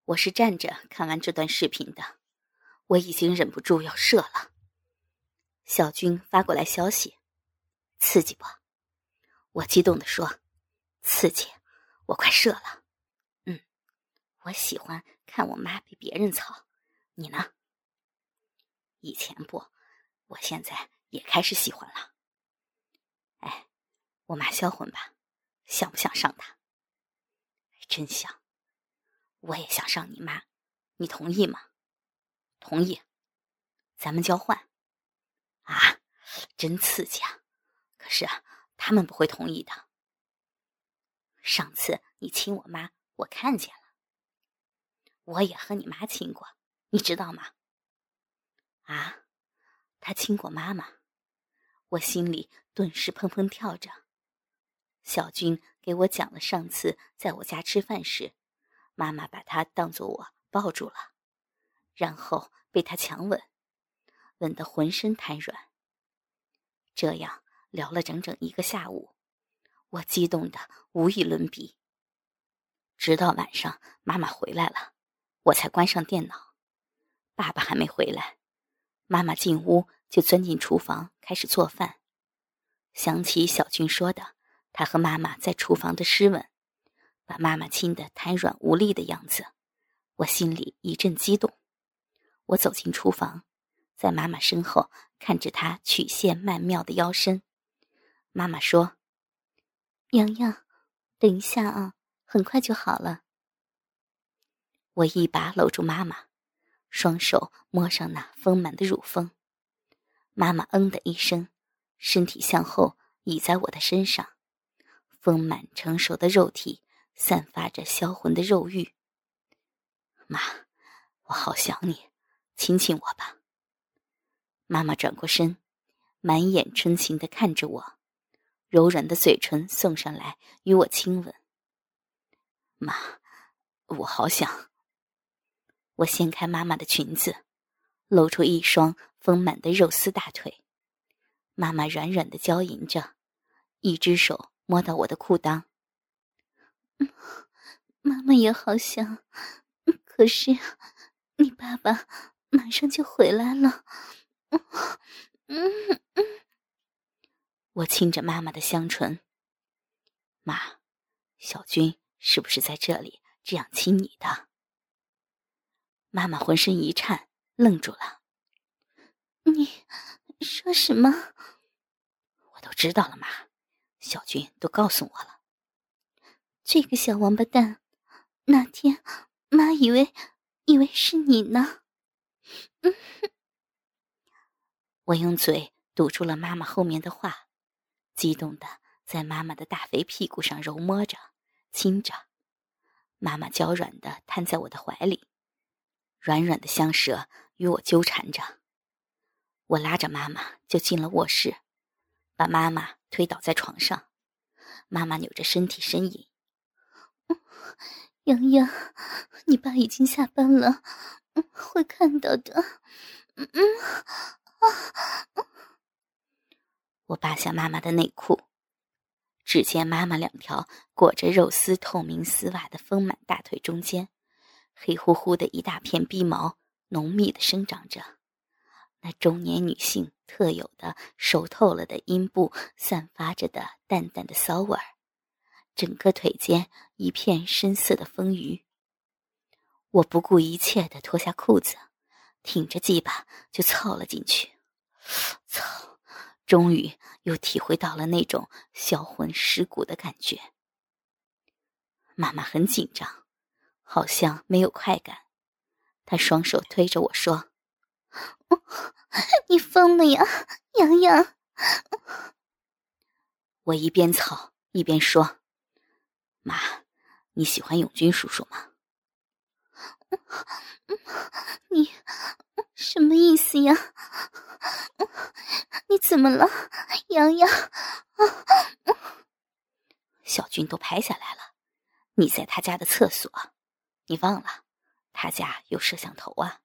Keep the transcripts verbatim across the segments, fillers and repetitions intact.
我是站着看完这段视频的，我已经忍不住要射了。小军发过来消息，刺激不？我激动地说，刺激，我快射了。嗯，我喜欢看我妈被别人操，你呢？以前不，我现在也开始喜欢了。哎，我妈销魂吧，想不想上她？真想。我也想上你妈，你同意吗？同意。咱们交换。啊，真刺激啊！可是啊，他们不会同意的。上次你亲我妈，我看见了。我也和你妈亲过，你知道吗？啊，他亲过妈妈，我心里顿时砰砰跳着。小军给我讲了上次在我家吃饭时，妈妈把他当作我抱住了，然后被他强吻，吻得浑身瘫软。这样聊了整整一个下午，我激动得无与伦比。直到晚上妈妈回来了，我才关上电脑。爸爸还没回来，妈妈进屋就钻进厨房开始做饭。想起小军说的他和妈妈在厨房的湿吻，把妈妈亲得瘫软无力的样子，我心里一阵激动。我走进厨房，在妈妈身后看着她曲线曼妙的腰身。妈妈说，洋洋，等一下啊，很快就好了。我一把搂住妈妈，双手摸上那丰满的乳峰。妈妈嗯的一声，身体向后倚在我的身上，丰满成熟的肉体散发着销魂的肉欲。妈，我好想你，亲亲我吧。妈妈转过身，满眼春情地看着我，柔软的嘴唇送上来与我亲吻。妈，我好想。我掀开妈妈的裙子，露出一双丰满的肉丝大腿。妈妈软软地娇吟着，一只手摸到我的裤裆。嗯，妈妈也好想，可是你爸爸马上就回来了。嗯嗯嗯。我亲着妈妈的香唇。妈，小军是不是在这里这样亲你的？妈妈浑身一颤，愣住了。你说什么？我都知道了，妈，小军都告诉我了。这个小王八蛋，那天妈以为以为是你呢。嗯，我用嘴堵住了妈妈后面的话，激动地在妈妈的大肥屁股上揉摸着，亲着。妈妈娇软地瘫在我的怀里，软软的香舌与我纠缠着。我拉着妈妈就进了卧室，把妈妈推倒在床上。妈妈扭着身体呻吟。洋洋，你爸已经下班了，会看到的。嗯嗯啊。我扒下妈妈的内裤，只见妈妈两条裹着肉丝透明丝袜的丰满大腿中间，黑乎乎的一大片逼毛浓密地生长着，那中年女性特有的熟透了的阴部散发着的淡淡的骚味儿，整个腿间一片深色的丰腴。我不顾一切地脱下裤子，挺着鸡巴就操了进去。操，终于又体会到了那种销魂蚀骨的感觉。妈妈很紧张，好像没有快感。她双手推着我说，哦，你疯了呀，洋洋。我一边操一边说，妈，你喜欢永军叔叔吗？你什么意思呀？你怎么了，洋洋？小军都拍下来了，你在他家的厕所，你忘了他家有摄像头啊。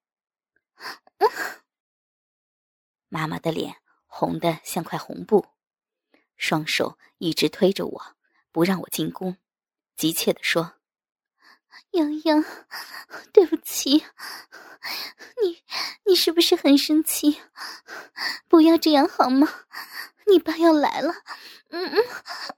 妈妈的脸红得像块红布，双手一直推着我，不让我进宫，急切地说，洋洋， 对不起，你你是不是很生气？不要这样好吗？你爸要来了。嗯嗯。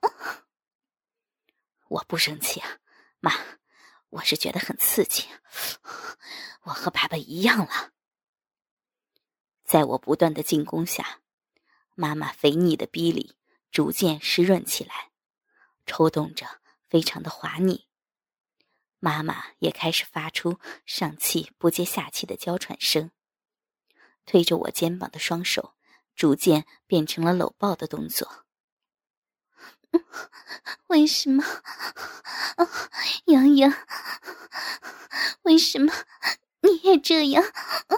我不生气啊，妈，我是觉得很刺激。我和爸爸一样了。在我不断的进攻下，妈妈肥腻的逼里逐渐湿润起来，抽动着非常的滑腻。妈妈也开始发出上气不接下气的娇喘声，推着我肩膀的双手逐渐变成了搂抱的动作。为什么？洋洋，为什么你也这样？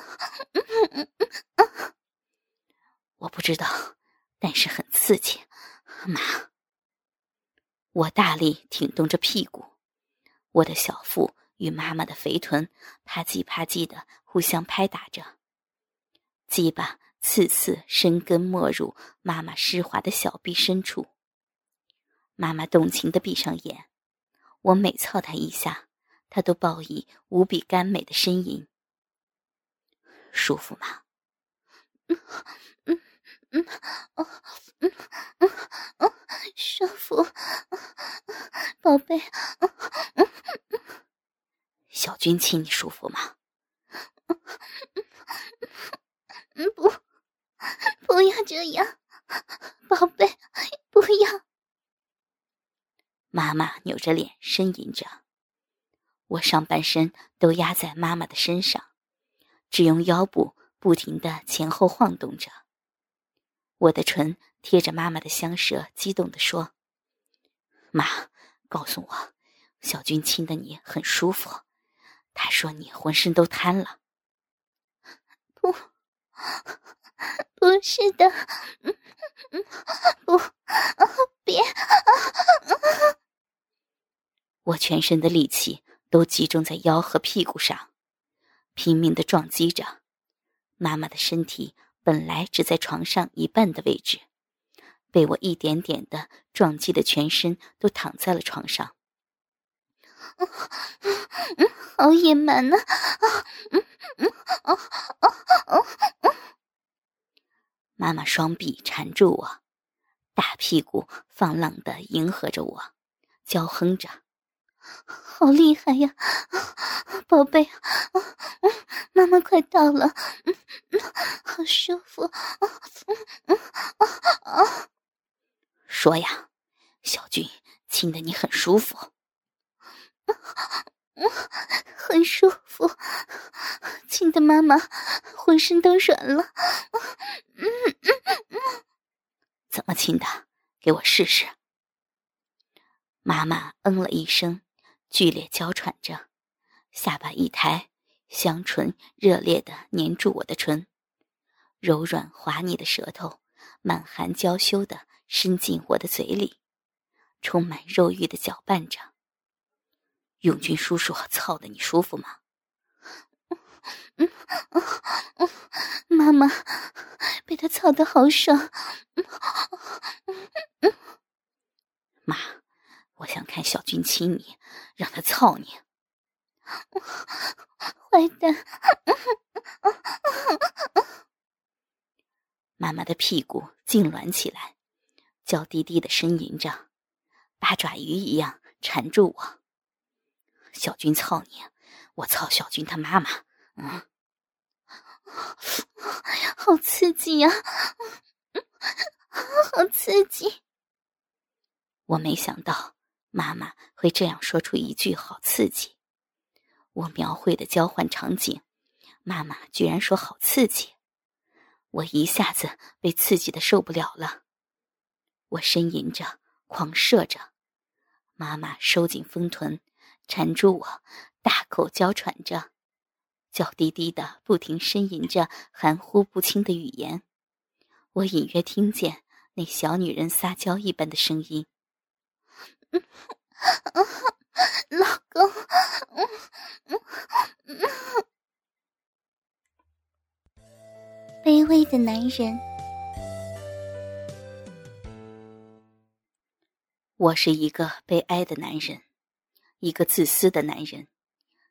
我不知道，但是很刺激，妈。我大力挺动着屁股，我的小腹与妈妈的肥臀啪叽啪叽地互相拍打着，鸡巴次次深根没入妈妈湿滑的小臂深处。妈妈动情地闭上眼，我每操她一下，她都报以无比甘美的呻吟。舒服吗？嗯嗯嗯哦嗯嗯哦，舒服，宝贝。小军亲你舒服吗？不，不要这样，宝贝，不要。妈妈扭着脸呻吟着，我上半身都压在妈妈的身上，只用腰部不停地前后晃动着。我的唇贴着妈妈的香舌，激动地说：妈，告诉我，小军亲的你很舒服，他说你浑身都瘫了。不，不是的，不，别。我全身的力气都集中在腰和屁股上，拼命地撞击着。妈妈的身体本来只在床上一半的位置，被我一点点地撞击的全身都躺在了床上。好野蛮呢、啊！妈妈双臂缠住我，大屁股放浪地迎合着我，娇哼着：好厉害呀，宝贝，妈妈快到了，好舒服。说呀，小军亲得你很舒服。很舒服，亲得妈妈浑身都软了。怎么亲的？给我试试。妈妈嗯了一声，剧烈娇喘着，下巴一抬，香唇热烈地粘住我的唇，柔软滑腻的舌头满含娇羞地伸进我的嘴里，充满肉欲地搅拌着。永军叔叔操得你舒服吗？妈妈被他操得好爽。妈，我想看小军亲你，让他操你。坏蛋。妈妈的屁股痉挛起来，娇滴滴地呻吟着，八爪鱼一样缠住我。小军操你，我操小军他妈妈。嗯，好刺激呀、啊！好刺激！我没想到妈妈会这样说出一句好刺激。我描绘的交换场景，妈妈居然说好刺激。我一下子被刺激的受不了了，我呻吟着狂射着，妈妈收紧丰臀，缠住我，大口娇喘着，娇滴滴的不停呻吟着含糊不清的语言。我隐约听见那小女人撒娇一般的声音：老公。卑微的男人。我是一个被爱的男人，一个自私的男人，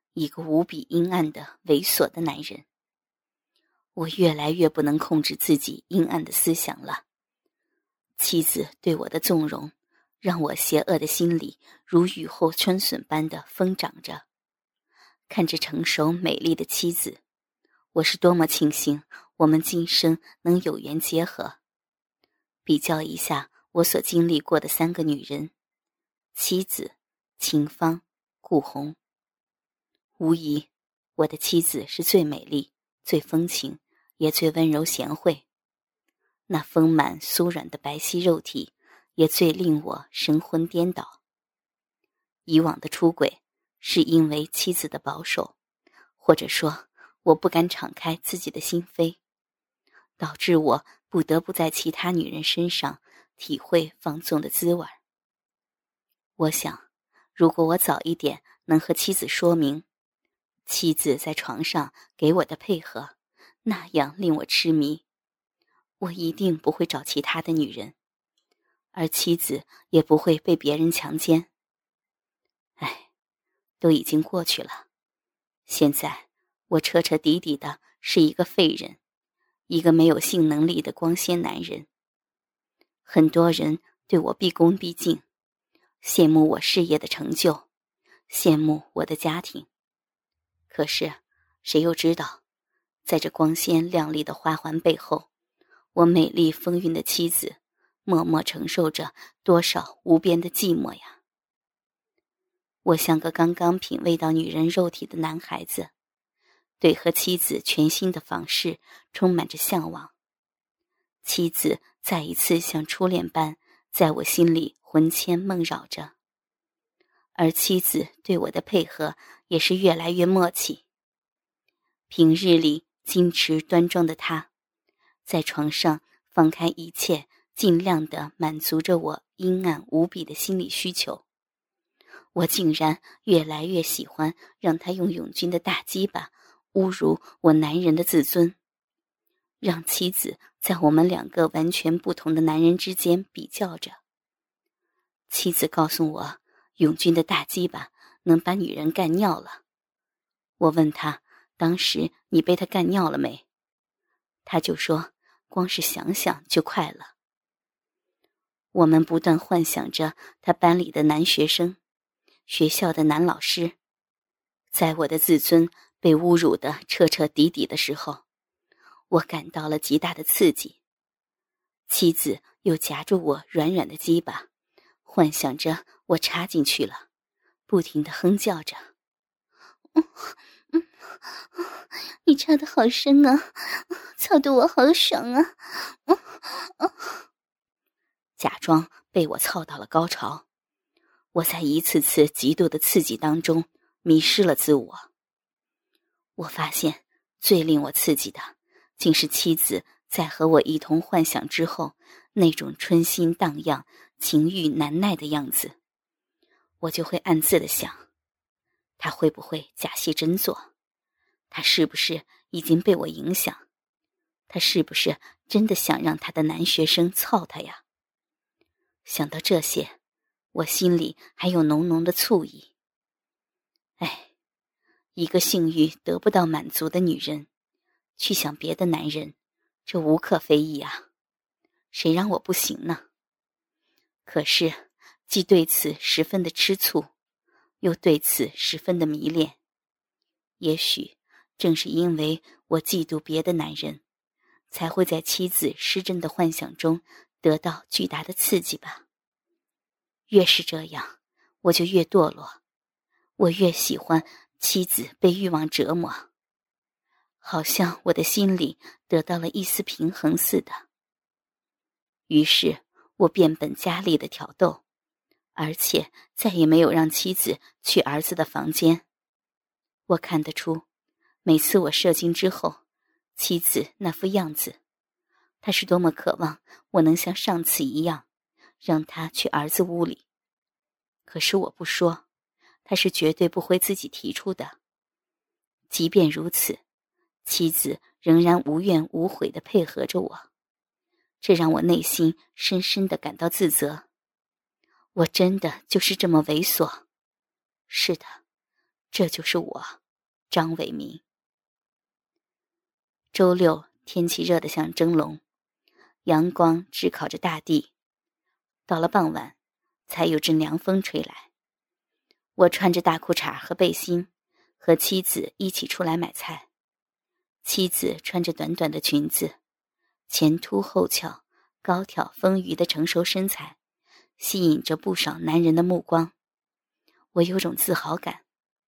一个无比阴暗的猥琐的男人。我越来越不能控制自己阴暗的思想了。妻子对我的纵容，让我邪恶的心里如雨后春笋般的疯长着。看着成熟美丽的妻子，我是多么庆幸我们今生能有缘结合。比较一下我所经历过的三个女人，妻子、秦芳、顾红。无疑，我的妻子是最美丽、最风情，也最温柔贤惠。那丰满酥软的白皙肉体，也最令我神魂颠倒。以往的出轨，是因为妻子的保守，或者说我不敢敞开自己的心扉，导致我不得不在其他女人身上体会放纵的滋味。我想，如果我早一点能和妻子说明，妻子在床上给我的配合那样令我痴迷，我一定不会找其他的女人，而妻子也不会被别人强奸。唉，都已经过去了。现在我彻彻底底的是一个废人，一个没有性能力的光鲜男人。很多人对我毕恭毕敬，羡慕我事业的成就，羡慕我的家庭。可是谁又知道，在这光鲜亮丽的花环背后，我美丽风韵的妻子默默承受着多少无边的寂寞呀。我像个刚刚品味到女人肉体的男孩子，对和妻子全新的访视充满着向往。妻子再一次像初恋般在我心里魂牵梦绕着，而妻子对我的配合也是越来越默契。平日里矜持端庄的她，在床上放开一切，尽量地满足着我阴暗无比的心理需求。我竟然越来越喜欢让他用永军的大鸡巴侮辱我男人的自尊，让妻子在我们两个完全不同的男人之间比较着。妻子告诉我，永军的大鸡巴能把女人干尿了。我问他，当时你被他干尿了没？他就说，光是想想就快了。我们不断幻想着他班里的男学生，学校的男老师。在我的自尊被侮辱得彻彻底底的时候，我感到了极大的刺激。妻子又夹住我软软的鸡巴，幻想着我插进去了，不停地哼叫着。嗯嗯，你插得好深啊，操得我好爽啊！嗯嗯，假装被我操到了高潮，我在一次次极度的刺激当中迷失了自我。我发现最令我刺激的，竟是妻子在和我一同幻想之后那种春心荡漾、情欲难耐的样子。我就会暗自的想，他会不会假戏真做？他是不是已经被我影响？他是不是真的想让他的男学生操他呀？想到这些，我心里还有浓浓的醋意。哎，一个性欲得不到满足的女人，去想别的男人，这无可非议啊，谁让我不行呢？可是既对此十分的吃醋，又对此十分的迷恋。也许正是因为我嫉妒别的男人，才会在妻子失真的幻想中得到巨大的刺激吧。越是这样，我就越堕落，我越喜欢妻子被欲望折磨，好像我的心里得到了一丝平衡似的。于是我变本加厉地挑逗，而且再也没有让妻子去儿子的房间。我看得出，每次我射精之后，妻子那副样子，她是多么渴望我能像上次一样，让她去儿子屋里。可是我不说，她是绝对不会自己提出的。即便如此，妻子仍然无怨无悔地配合着我，这让我内心深深地感到自责。我真的就是这么猥琐。是的，这就是我。 张伟民。周六天气热得像蒸笼，阳光炙烤着大地。到了傍晚，才有阵凉风吹来。我穿着大裤衩和背心，和妻子一起出来买菜。妻子穿着短短的裙子，前凸后翘，高挑丰腴的成熟身材，吸引着不少男人的目光。我有种自豪感。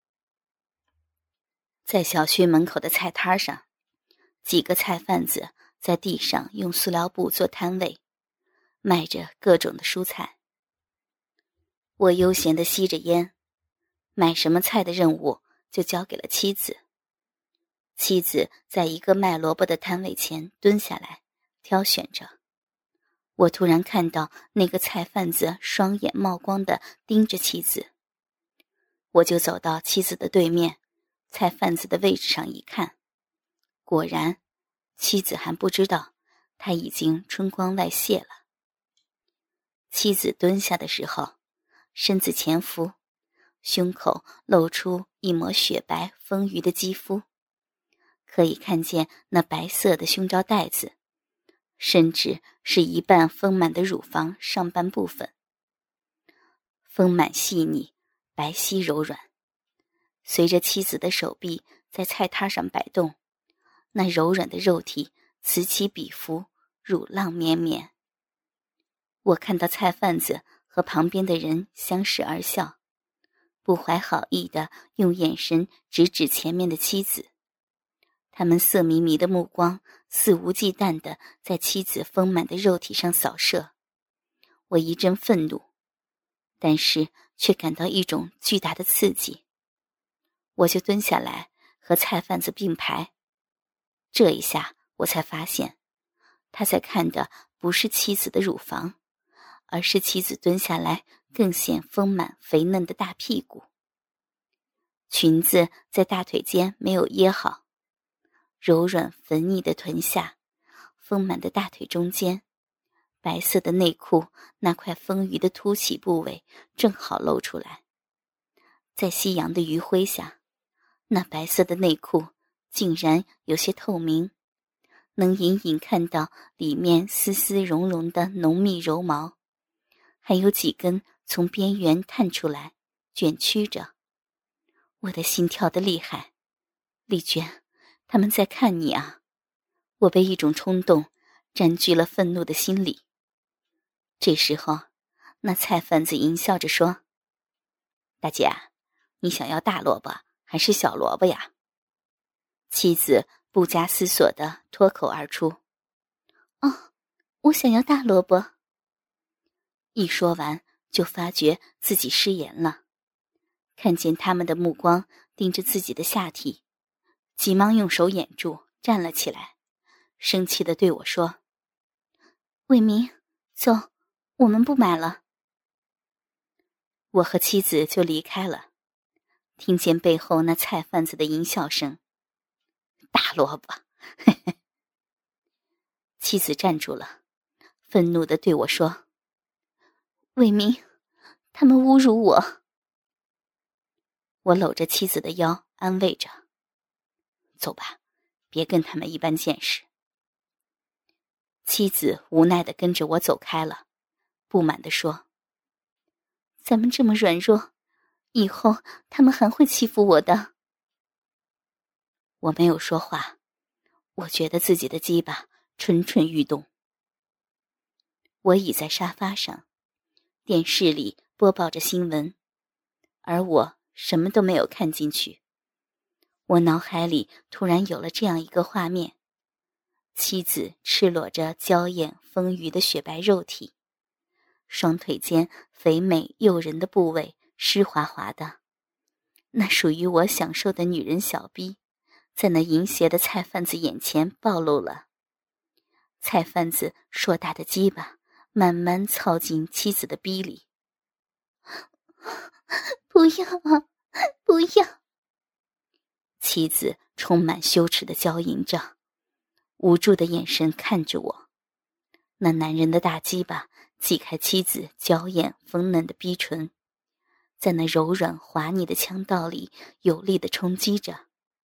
在小区门口的菜摊上，几个菜贩子在地上用塑料布做摊位，卖着各种的蔬菜。我悠闲地吸着烟，买什么菜的任务就交给了妻子。妻子在一个卖萝卜的摊位前蹲下来挑选着。我突然看到那个菜贩子双眼冒光地盯着妻子，我就走到妻子的对面，菜贩子的位置上一看，果然妻子还不知道他已经春光外泄了。妻子蹲下的时候，身子前俯，胸口露出一抹雪白丰腴的肌肤，可以看见那白色的胸罩带子，甚至是一半丰满的乳房上半部分。丰满细腻，白皙柔软，随着妻子的手臂在菜摊上摆动，那柔软的肉体此起彼伏，乳浪绵绵。我看到菜贩子和旁边的人相视而笑，不怀好意地用眼神直指前面的妻子。他们色迷迷的目光肆无忌惮地在妻子丰满的肉体上扫射。我一阵愤怒，但是却感到一种巨大的刺激。我就蹲下来和菜贩子并排。这一下我才发现，他在看的不是妻子的乳房，而是妻子蹲下来更显丰满肥嫩的大屁股。裙子在大腿间没有掖好，柔软粉腻的臀下，丰满的大腿中间，白色的内裤那块丰腴的凸起部位正好露出来。在夕阳的余晖下，那白色的内裤竟然有些透明，能隐隐看到里面丝丝绒绒的浓密柔毛，还有几根从边缘探出来，卷曲着。我的心跳得厉害。丽娟，他们在看你啊！我被一种冲动占据了愤怒的心理。这时候，那菜贩子淫笑着说：“大姐，你想要大萝卜还是小萝卜呀？”妻子不加思索地脱口而出：“哦，我想要大萝卜。”一说完，就发觉自己失言了，看见他们的目光盯着自己的下体，急忙用手掩住，站了起来，生气地对我说：“伟民，走，我们不买了。”我和妻子就离开了，听见背后那菜贩子的淫笑声：“大萝卜！”嘿嘿。妻子站住了，愤怒地对我说：“伟民，他们侮辱我。”我搂着妻子的腰，安慰着：“走吧，别跟他们一般见识。”妻子无奈地跟着我走开了，不满地说：“咱们这么软弱，以后他们还会欺负我的。”我没有说话，我觉得自己的鸡巴蠢蠢欲动。我倚在沙发上，电视里播报着新闻，而我什么都没有看进去。我脑海里突然有了这样一个画面：妻子赤裸着娇艳丰腴的雪白肉体，双腿间肥美诱人的部位湿滑滑的，那属于我享受的女人小逼在那淫邪的菜贩子眼前暴露了。菜贩子硕大的鸡巴慢慢操进妻子的逼里。“不要啊，不要！”妻子充满羞耻地娇吟着，无助的眼神看着我。那男人的大鸡巴挤开妻子娇艳丰嫩的逼唇，在那柔软滑腻的腔道里有力地冲击着。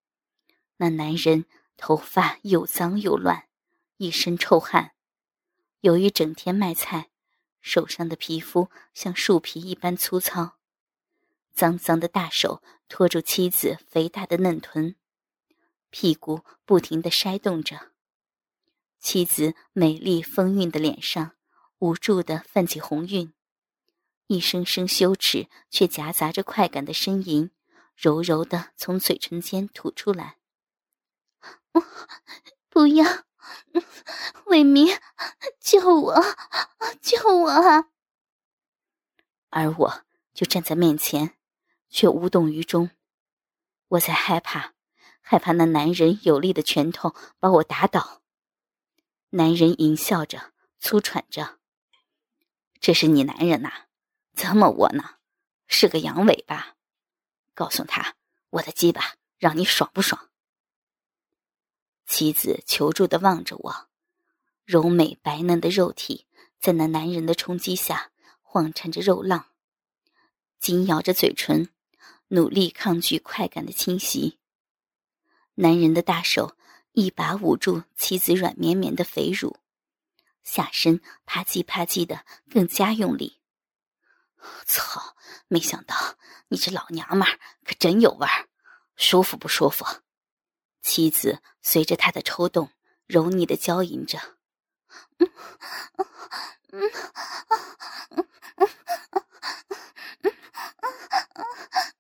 那男人头发又脏又乱，一身臭汗，由于整天卖菜，手上的皮肤像树皮一般粗糙，脏脏的大手托住妻子肥大的嫩臀，屁股不停地筛动着。妻子美丽丰韵的脸上无助地泛起红晕，一声声羞耻却夹杂着快感的呻吟柔柔地从嘴唇间吐出来。不要，伟明，救我，救我啊！而我就站在面前，却无动于衷。我在害怕，害怕那男人有力的拳头把我打倒。男人淫笑着，粗喘着：“这是你男人呐、啊，这么窝囊，是个羊尾巴。告诉他，我的鸡巴让你爽不爽？”妻子求助地望着我，柔美白嫩的肉体在那男人的冲击下晃颤着肉浪，紧咬着嘴唇，努力抗拒快感的侵袭。男人的大手一把捂住妻子软绵绵的肥乳，下身啪叽啪叽的更加用力。操，没想到你这老娘们儿可真有味儿，舒服不舒服？妻子随着他的抽动柔腻的娇吟着。嗯嗯嗯嗯嗯